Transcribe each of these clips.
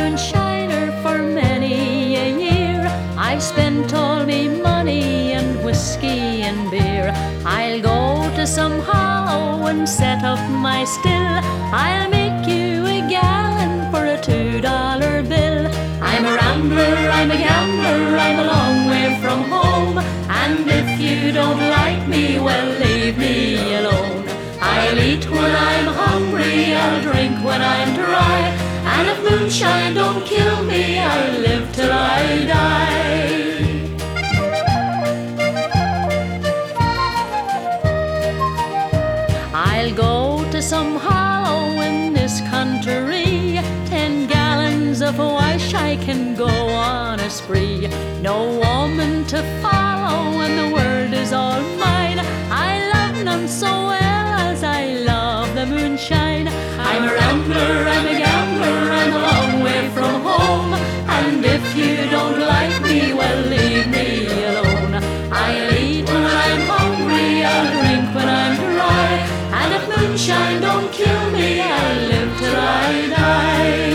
moonshiner for many a year. I've spent all me money and whiskey and beer. I'll go to some hollow and set up my still. I'll make you a gallon for a $2 bill. I'm a rambler, I'm a gambler, I'm a long way from home. And if you don't like me, well, leave me alone. I'll eat when I'm hungry, I'll drink when I'm dry. And if moonshine don't kill me, I'll live till I die. I'll go to some hollow in this country. 10 gallons of wash I can go on a spree. No woman to follow and the world is all mine. I love none so well as I love the moonshine. I'm a rambler, I'm a gambler, I'm a long way from home. And if you don't like me, well, leave me alone. I'll eat when I'm hungry, I'll drink when I'm dry. And if moonshine don't kill me, I'll live till I die.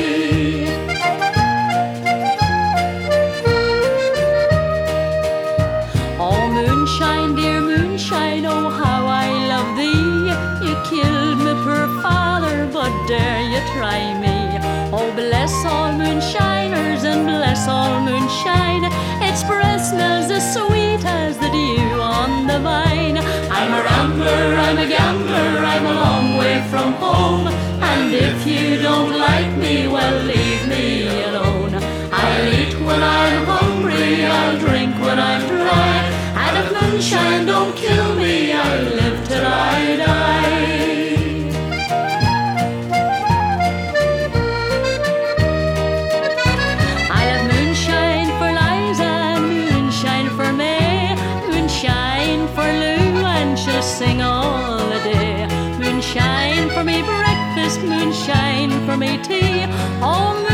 Oh, moonshine, dear moonshine, oh, how I love thee. You killed me poor father, but dare you try me. Oh, bless all moonshiners and bless all moonshine. Its breath smells as sweet as the dew on the vine. I'm a rambler, I'm a gambler, I'm a long way from home. And if you don't like me, well, leave me alone. I'll eat when I'm hungry, I'll drink when I'm dry. And if moonshine don't kill me, I'll live till I die. I'll have moonshine for Liza, moonshine for May, moonshine for Lou, and she'll sing all the day. Moonshine for me breakfast, moonshine for me tea. Oh,